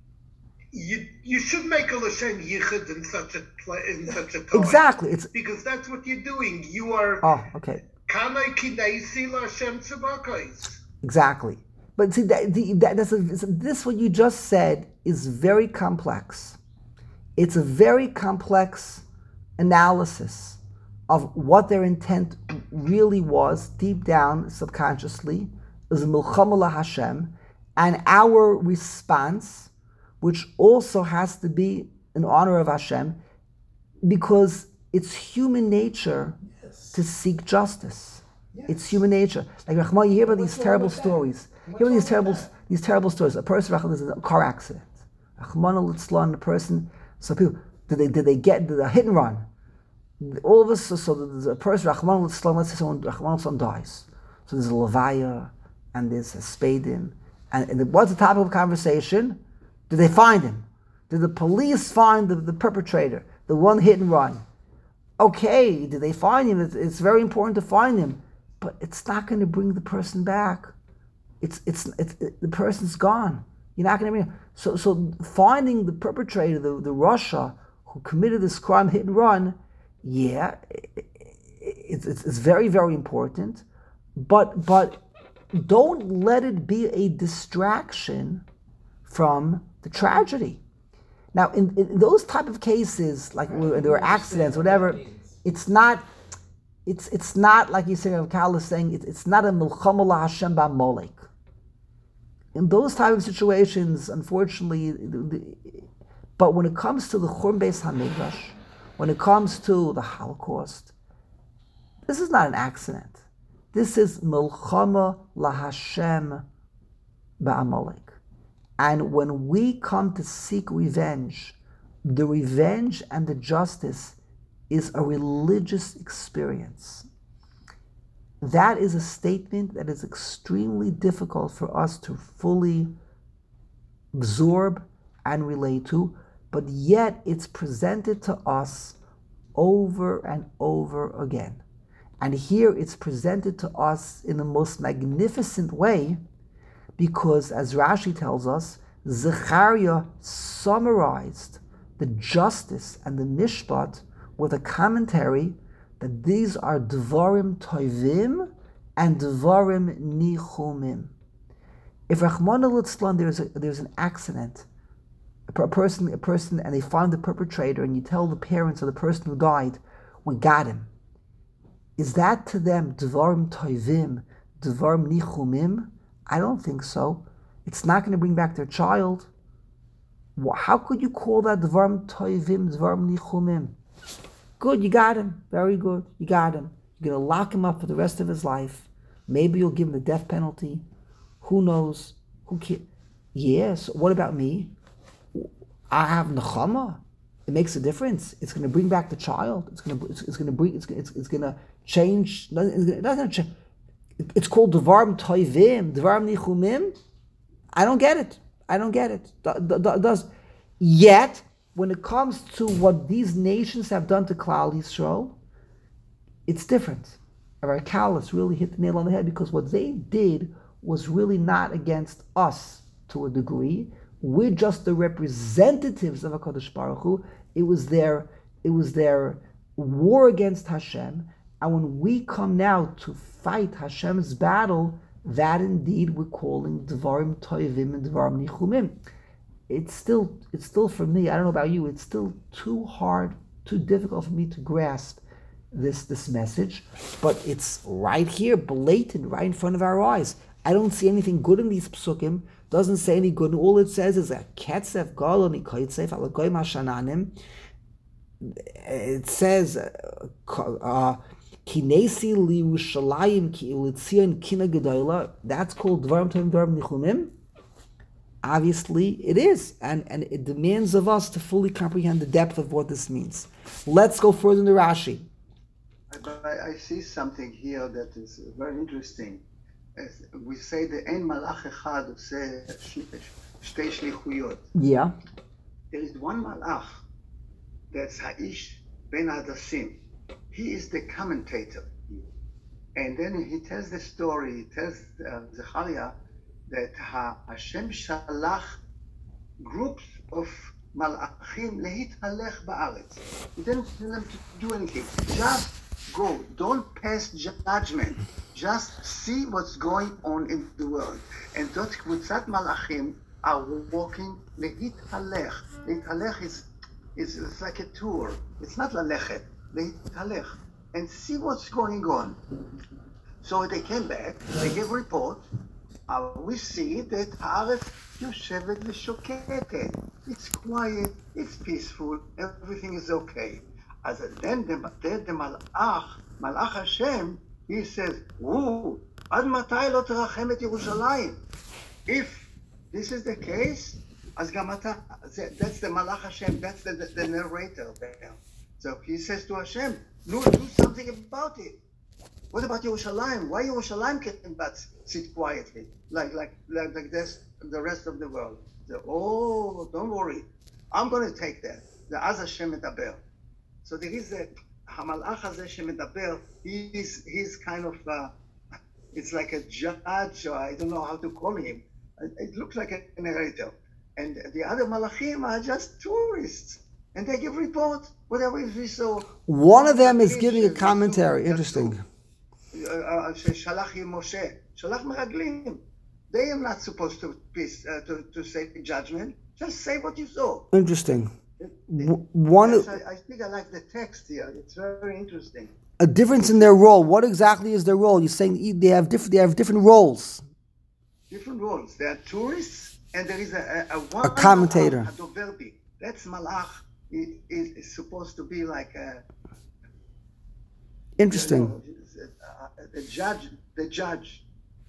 you should make a l'shem yichud in such a time. Exactly. Because that's what you're doing. You are okay. Kanai Kineisi L'Hashem Tzedakos. Exactly. But see, this what you just said is very complex. It's a very complex analysis of what their intent really was deep down, subconsciously, is Milchama Hashem, and our response, which also has to be in honor of Hashem, because it's human nature to seek justice. Yes. It's human nature. Like Rahman, you hear about these terrible stories. You hear about these terrible stories. A person is in a car accident. Rahman al-Islam, the person. So people, did they get a hit and run? All of us. So there's a person. Rahman al-Islam. Let's say someone Rahman al-Islam dies. So there's a levaya and there's a spadim. And what's the topic of conversation? Did they find him? Did the police find the perpetrator, the one hit and run? Okay, did they find him? It's very important to find him, but it's not going to bring the person back. It's the person's gone. You're not going to bring him. So finding the perpetrator, the Russia who committed this crime, hit and run, it's very, very important, but don't let it be a distraction from the tragedy. Now, in those type of cases, like where there were accidents, whatever, it's not like you say, Kal is saying, it's not a milchama LaHashem ba'Amalek. In those type of situations, unfortunately, but when it comes to the Churban Beis HaMikdash, when it comes to the Holocaust, this is not an accident. This is milchama LaHashem ba'Amalek. And when we come to seek revenge, the revenge and the justice is a religious experience. That is a statement that is extremely difficult for us to fully absorb and relate to, but yet it's presented to us over and over again. And here it's presented to us in the most magnificent way, because as Rashi tells us, Zechariah summarized the justice and the mishpat with a commentary that these are Dvarim Tovim and Dvarim Nichumim. If Rachmana litzlan there's an accident, a person, and they find the perpetrator, and you tell the parents of the person who died, we got him. Is that to them Dvarim Tovim, Dvarim Nichumim? I don't think so. It's not going to bring back their child. How could you call that Dvarim Tovim, Dvarim Nichumim? Good, you got him. Very good, you got him. You're going to lock him up for the rest of his life. Maybe you'll give him the death penalty. Who knows? Who cares? Yes, what about me? I have nechama. It makes a difference. It's going to bring back the child. It's going to change. It doesn't change. It's called Dvarim Tovim, Dvarim Nichumim. I don't get it. Does yet when it comes to what these nations have done to Klal Yisrael, it's different. Rabbi Kalas really hit the nail on the head, because what they did was really not against us to a degree. We're just the representatives of HaKadosh Baruch Hu. It was their war against Hashem, and when we come now to fight Hashem's battle, that indeed we're calling Dvarim Toivim and Dvarim Nichumim. It's still for me, I don't know about you, it's still too hard, too difficult for me to grasp this message, but it's right here, blatant, right in front of our eyes. I don't see anything good in these psukim. Doesn't say any good. All it says is a ketzef galo nikotzef alagoyim hashananim. It says kinesi liushalayim ki ulitzion kina gedola. That's called dvarim tovim dvarim nichumim. Obviously, it is, and it demands of us to fully comprehend the depth of what this means. Let's go further in the Rashi. But I see something here that is very interesting. As we say the Ein Malach Echad Oseh Shtei Shlichuyot. Yeah. There is one Malach that's Ha'ish Ben Hadasim. He is the commentator. And then he tells the story, he tells Zechariah that Hashem Shalach groups of Malachim Lehithalech Ba'aretz. He didn't tell them to do anything. Just go. Don't pass judgment. Just see what's going on in the world. And that Kvutzat Malachim are walking Lehithalech. Lehithalech is like a tour. It's not Lalechet. Lehithalech. And see what's going on. So they came back, they gave a report. We see that Haaretz Yoshevet V'Shoketet. It's quiet, it's peaceful, everything is okay. As then the Malach Hashem, he says, Ad matai lo terachem et Yerushalayim. If this is the case, as Gamata, that's the Malach Hashem, that's the narrator there. So he says to Hashem, no, do something about it. What about Yerushalayim? Why Yerushalayim can't but sit quietly like this, the rest of the world? So, don't worry, I'm going to take that. The Az Hashem Medaber. So there is a Hamalach Hazeh Shemedaber. He's kind of it's like a judge, or I don't know how to call him. It looks like a narrator. And the other Malachim are just tourists, and they give reports whatever we saw. One of them is giving a commentary. Interesting. Shalach Moshe, Shalach Meraglim. They are not supposed to say judgment. Just say what you saw. Interesting. I think I like the text here. It's very interesting. A difference in their role. What exactly is their role? You're saying they have different roles. Different roles. They are tourists, and there is a commentator. A doverbi. That's Malach. Is supposed to be like a. Interesting. The judge.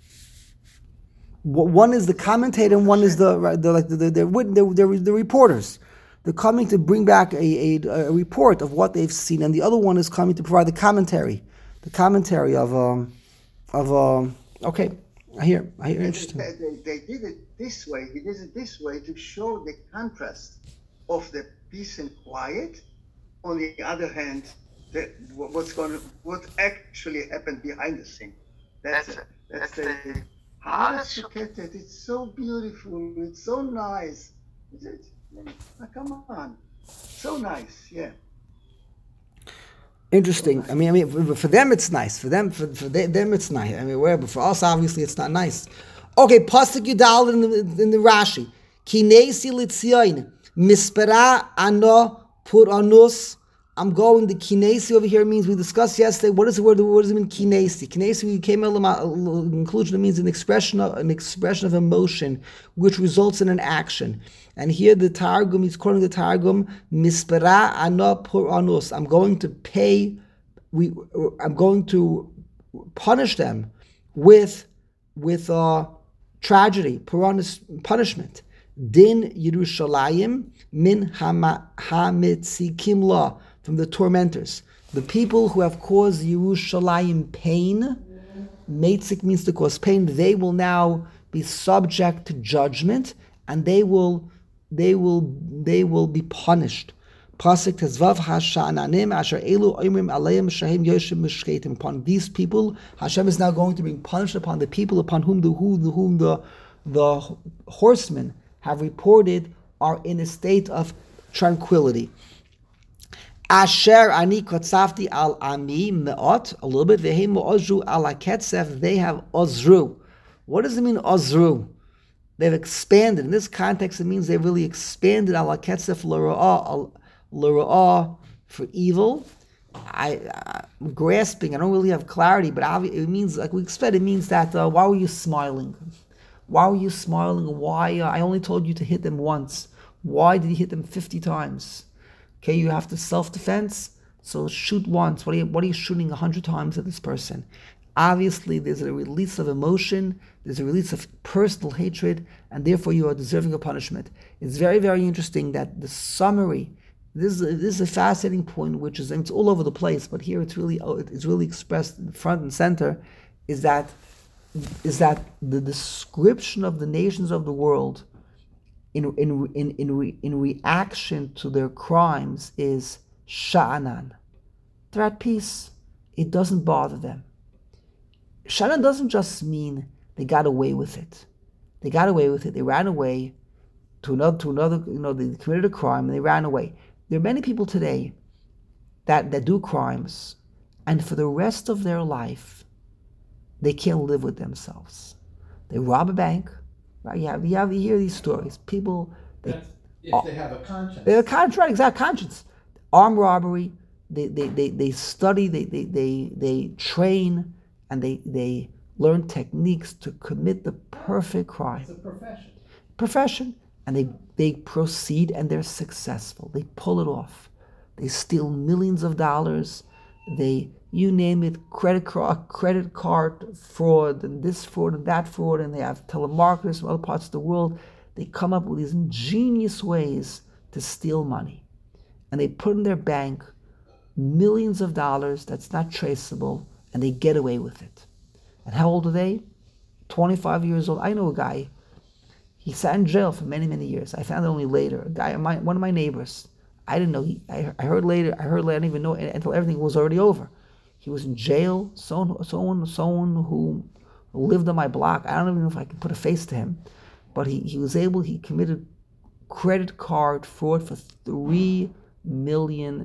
One is the commentator, and one is the reporters. They're coming to bring back a report of what they've seen, and the other one is coming to provide the commentary of okay. I hear. Interesting. They did it this way. He did it this way to show the contrast of the peace and quiet. On the other hand, what actually happened behind the scene. That's the it's so beautiful. It's so nice. Come on, so nice. Yeah. Interesting. I mean, for them it's nice. For them it's nice. I mean, but for us, obviously, it's not nice. Okay, pasuk Yudal in the Rashi. Kinesi litzion mispera ano puranus. I'm going. The kinesi over here means we discussed yesterday. What is the word? What does it mean? Kinesi. Kinesi. We came to the conclusion. It means an expression of emotion, which results in an action. And here the Targum is quoting the Targum. Mispera ana puranus. I'm going to pay. I'm going to punish them with tragedy, puranus, punishment. Din Yerushalayim min hamitzikim la. From the tormentors. The people who have caused Yerushalayim pain, Meitzik means to cause pain, they will now be subject to judgment, and they will be punished. Pasuk Tezvav Hashananim Asher Elu Oimrim Aleim Shahim Yoshim Mishketim. Upon these people, Hashem is now going to bring punishment upon the people upon whom the horsemen have reported are in a state of tranquility. Asher ani kotzafti al ami me'ot, a little bit, vehem ozru al haketzef, they have ozru. What does it mean, ozru? They've expanded. In this context, it means they really expanded al haketzef l'ra'ah, for evil. I'm grasping, I don't really have clarity, but it means, like we expect, it means that, why were you smiling? Why were you smiling? Why? I only told you to hit them once. Why did you hit them 50 times? Okay, you have to self-defense, so shoot once. What are you shooting 100 times at this person? Obviously, there's a release of emotion, there's a release of personal hatred, and therefore you are deserving of punishment. It's very, very interesting that the summary, this is a fascinating point, which is, and it's all over the place, but here it's really expressed in front and center, is that the description of the nations of the world in reaction to their crimes is sha'anan. They're at peace. It doesn't bother them. Sha'anan doesn't just mean they got away with it. They got away with it. They ran away to another. They committed a crime and they ran away. There are many people today that do crimes, and for the rest of their life, they can't live with themselves. They rob a bank. Right? You hear these stories. People, If they have a conscience. They have a conscience, right? Exact conscience. Armed robbery. They study. They train, and they learn techniques to commit the perfect crime. It's a profession. Profession, and they proceed, and they're successful. They pull it off. They steal millions of dollars. You name it, credit card fraud, and this fraud and that fraud, and they have telemarketers from other parts of the world. They come up with these ingenious ways to steal money. And they put in their bank millions of dollars that's not traceable, and they get away with it. And how old are they? 25 years old. I know a guy, he sat in jail for many, many years. I found it only later. A guy, one of my neighbors, I didn't know, I heard later, I didn't even know until everything was already over. He was in jail. Someone who lived on my block. I don't even know if I can put a face to him, but he committed credit card fraud for $3 million.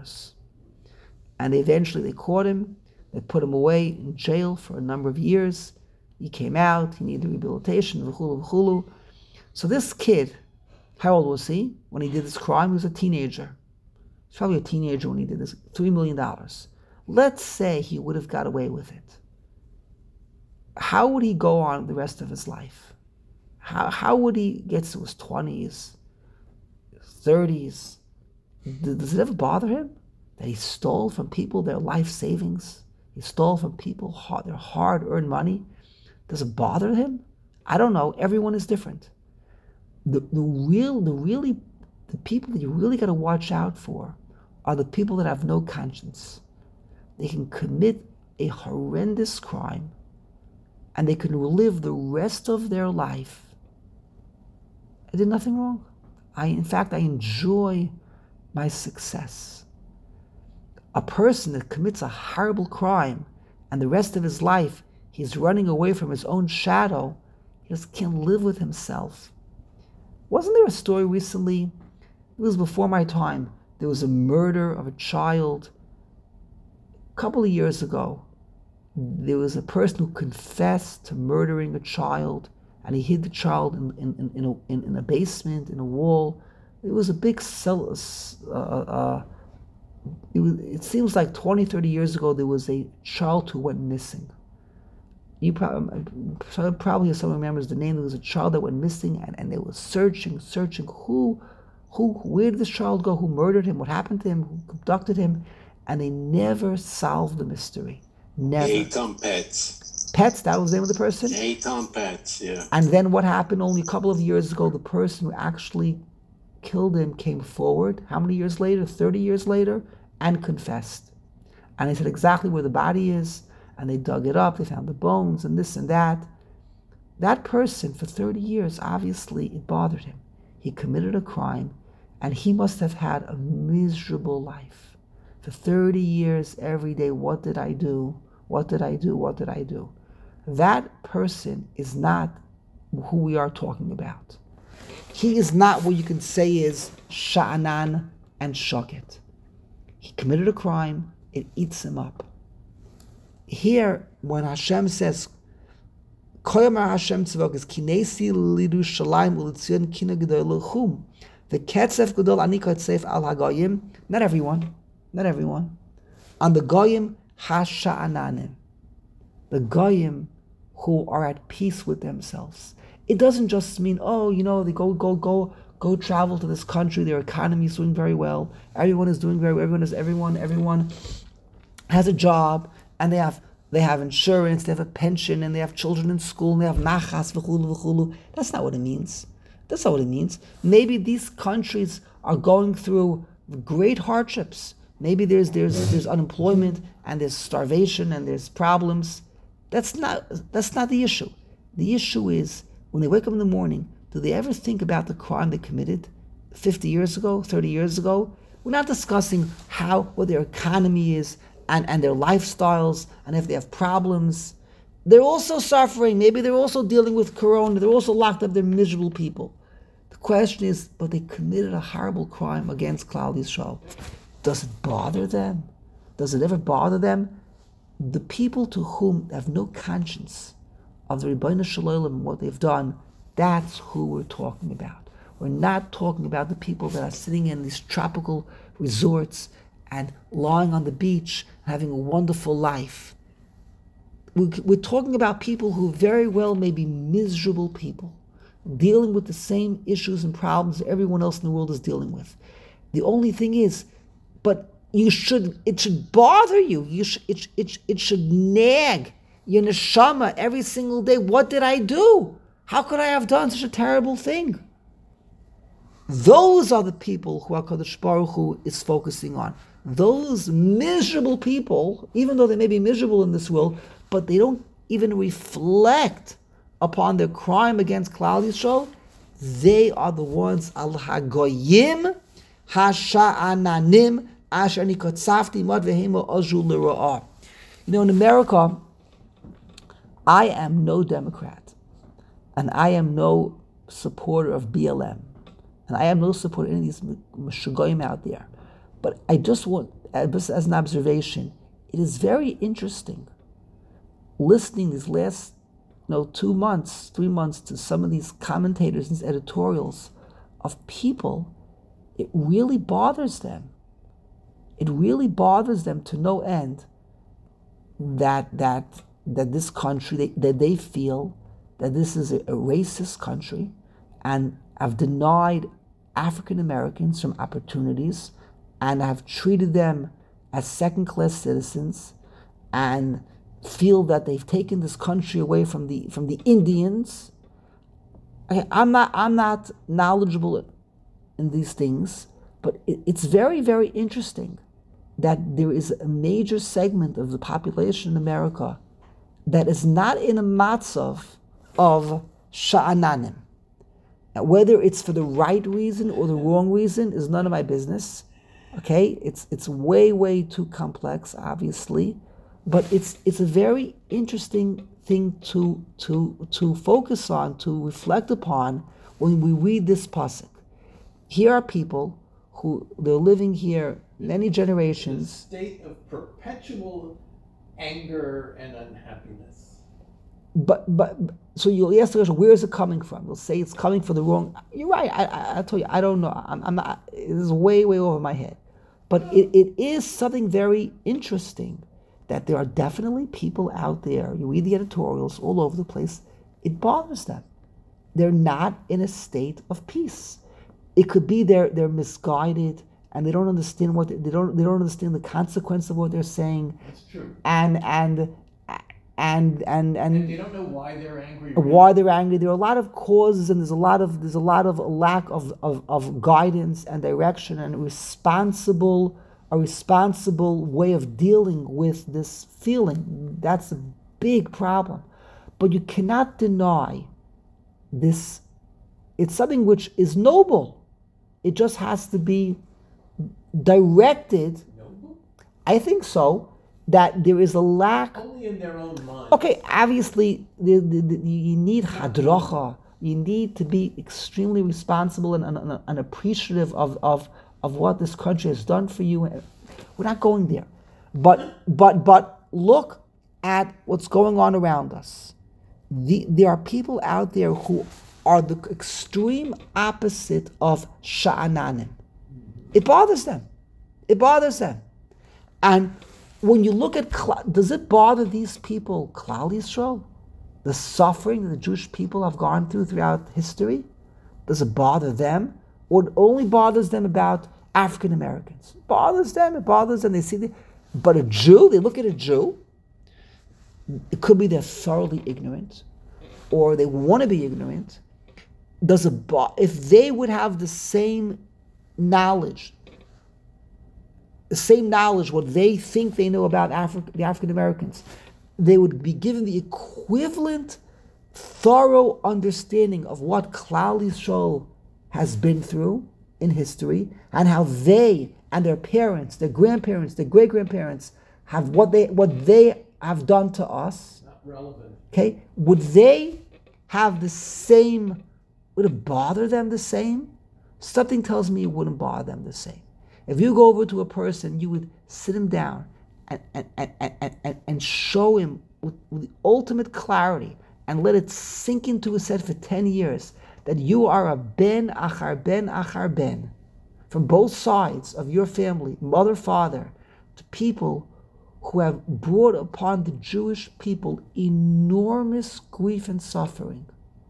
And eventually they caught him. They put him away in jail for a number of years. He came out. He needed rehabilitation. V'chulu. So this kid, how old was he when he did this crime? He was a teenager. He was probably a teenager when he did this. $3 million. Let's say he would have got away with it. How would he go on the rest of his life? How would he get to his 20s, 30s? Does it ever bother him that he stole from people their life savings? He stole from people their hard-earned money? Does it bother him? I don't know. Everyone is different. The people that you really got to watch out for are the people that have no conscience. They can commit a horrendous crime, and they can live the rest of their life. I did nothing wrong. In fact, I enjoy my success. A person that commits a horrible crime, and the rest of his life he's running away from his own shadow, he just can't live with himself. Wasn't there a story recently? It was before my time. There was a murder of a child. A couple of years ago, there was a person who confessed to murdering a child, and he hid the child in a basement, in a wall. It was a big cell. It seems like 20, 30 years ago, there was a child who went missing. You probably someone remembers the name. There was a child that went missing, and they were searching. Where did this child go? Who murdered him? What happened to him? Who abducted him? And they never solved the mystery. Never. Eitan Pets. Pets, that was the name of the person? Eitan Pets, yeah. And then what happened only a couple of years ago, the person who actually killed him came forward. How many years later? 30 years later, and confessed. And they said exactly where the body is, and they dug it up, they found the bones and this and that. That person, for 30 years, obviously it bothered him. He committed a crime, and he must have had a miserable life. For 30 years, every day, what did I do? What did I do? What did I do? That person is not who we are talking about. He is not what you can say is sha'anan and shaket. He committed a crime, it eats him up. Here, when Hashem says, Koyamar Hashem tzvok is kinesi l'Yerushalayim u'l'Tzion kina gedol l'chum. The ketzef gedol ani kotzef al hagoyim. Not everyone. On the goyim hasha'ananim. The goyim who are at peace with themselves. It doesn't just mean, they go travel to this country, their economy is doing very well, everyone is doing very well, everyone has a job, and they have insurance, they have a pension, and they have children in school, and they have nachas, v'chulu. That's not what it means. Maybe these countries are going through great hardships. Maybe there's unemployment, and there's starvation, and there's problems. That's not the issue. The issue is, when they wake up in the morning, do they ever think about the crime they committed 50 years ago, 30 years ago? We're not discussing what their economy is and their lifestyles, and if they have problems. They're also suffering. Maybe they're also dealing with corona. They're also locked up. They're miserable people. The question is, but they committed a horrible crime against Klal Yisrael. Does it bother them? Does it ever bother them? The people to whom have no conscience of the Rebbeinu Shalom and what they've done, that's who we're talking about. We're not talking about the people that are sitting in these tropical resorts and lying on the beach, having a wonderful life. We're talking about people who very well may be miserable people, dealing with the same issues and problems everyone else in the world is dealing with. The only thing is, but it should bother you. It should nag your neshama every single day. What did I do? How could I have done such a terrible thing? Those are the people who HaKadosh Baruch Hu is focusing on. Those miserable people, even though they may be miserable in this world, but they don't even reflect upon their crime against Klal Yisrael, they are the ones al hagoyim hasha'ananim asher nikotzafti mad vehema azul l'ra'ah. In America, I am no Democrat, and I am no supporter of BLM, and I am no supporter of any of these meshugoyim out there. But I just want, as an observation, it is very interesting listening these last 2 months, 3 months to some of these commentators, these editorials of people. It really bothers them. It really bothers them to no end that this country, that they feel that this is a racist country and have denied African Americans from opportunities and have treated them as second-class citizens and feel that they've taken this country away from the Indians. I'm not knowledgeable in these things, but it's very, very interesting that there is a major segment of the population in America that is not in a matzav of sha'ananim. Now, whether it's for the right reason or the wrong reason is none of my business. Okay, it's way, way too complex, obviously, but it's a very interesting thing to focus on, to reflect upon when we read this pasuk. Here are people who they're living here many generations. A state of perpetual anger and unhappiness. But so you'll ask the question, where is it coming from? You'll say it's coming from the wrong. You're right. I tell you, I don't know. I'm not. It is way, way over my head. But it is something very interesting that there are definitely people out there. You read the editorials all over the place. It bothers them. They're not in a state of peace. It could be they're misguided and they don't understand they don't understand the consequence of what they're saying. That's true. And they don't know why they're angry. Why they're angry. There are a lot of causes, and there's a lot of lack of guidance and direction and a responsible way of dealing with this feeling. That's a big problem. But you cannot deny this. It's something which is noble. It just has to be directed. Noble? I think so. That there is a lack. Only in their own mind. Okay, obviously, you need hadracha. You need to be extremely responsible and appreciative of what this country has done for you. We're not going there. But look at what's going on around us. There are people out there who are the extreme opposite of sha'ananim. It bothers them. It bothers them. And when you look at, does it bother these people, Klal Yisrael? The suffering that the Jewish people have gone through throughout history? Does it bother them? Or it only bothers them about African Americans? It bothers them, they see but a Jew, they look at a Jew, it could be they're thoroughly ignorant, or they want to be ignorant. If they would have the same knowledge, what they think they know about the African Americans, they would be given the equivalent, thorough understanding of what Klal Yisrael has been through in history, and how they and their parents, their grandparents, their great-grandparents have what they have done to us. Not relevant. Okay, would they have the same? Would it bother them the same? Something tells me it wouldn't bother them the same. If you go over to a person, you would sit him down and show him with the ultimate clarity and let it sink into his head for 10 years that you are a ben achar ben achar ben from both sides of your family, mother, father, to people who have brought upon the Jewish people enormous grief and suffering.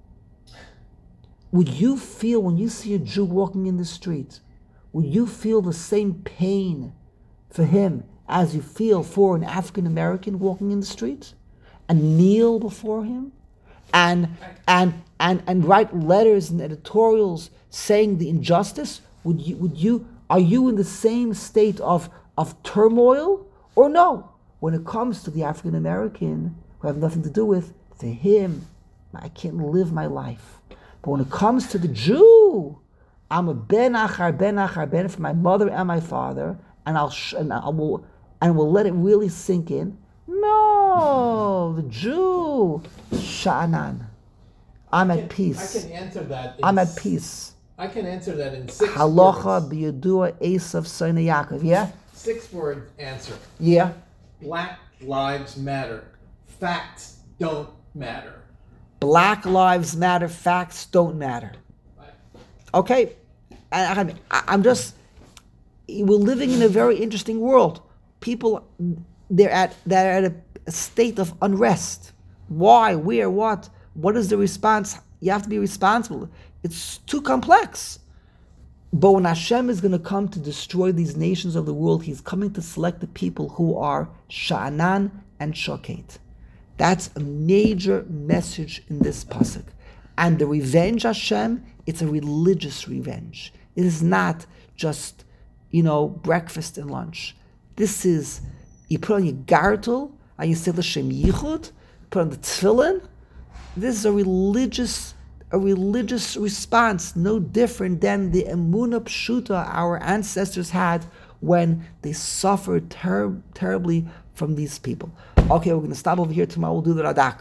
Would you feel, when you see a Jew walking in the street, would you feel the same pain for him as you feel for an African American walking in the street, and kneel before him, and write letters and editorials saying the injustice? Are you in the same state of turmoil, or no? When it comes to the African American who I have nothing to do with, to him, I can't live my life. But when it comes to the Jew, I'm a ben achar ben for my mother and my father, and we'll let it really sink in. No, the Jew, sha'anan. I'm at peace. I can answer that. I'm at peace. I can answer that in 6 Halacha words. b'yadua Esav Sona Yaakov. Yeah? 6-word answer. Yeah. Black lives matter. Facts don't matter. Black lives matter. Facts don't matter. Okay? I'm just... We're living in a very interesting world. People, they're at a state of unrest. Why? Where? What? What is the response? You have to be responsible. It's too complex. But when Hashem is going to come to destroy these nations of the world, He's coming to select the people who are Sha'anan and Shoket. That's a major message in this pasuk. And the revenge Hashem, it's a religious revenge. It is not just, breakfast and lunch. This is, you put on your gartel, and you say L'Shem Yichud, put on the tefillin. This is a religious response, no different than the emunah pshuta our ancestors had when they suffered terribly from these people. Okay, we're going to stop over here. Tomorrow we'll do the Radak.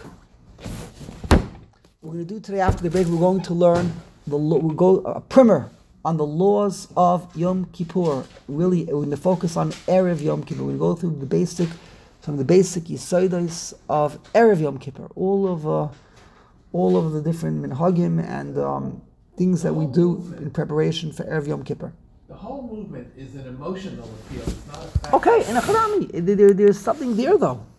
We're going to do today after the break. We're going to learn we'll go a primer on the laws of Yom Kippur. Really, we're going to focus on Erev Yom Kippur. We're going to go through some of the basic yisodos of Erev Yom Kippur. All of the different minhagim and things that we do in preparation for Erev Yom Kippur. The whole movement is an emotional appeal. It's not a fact. Okay, and there's something there though.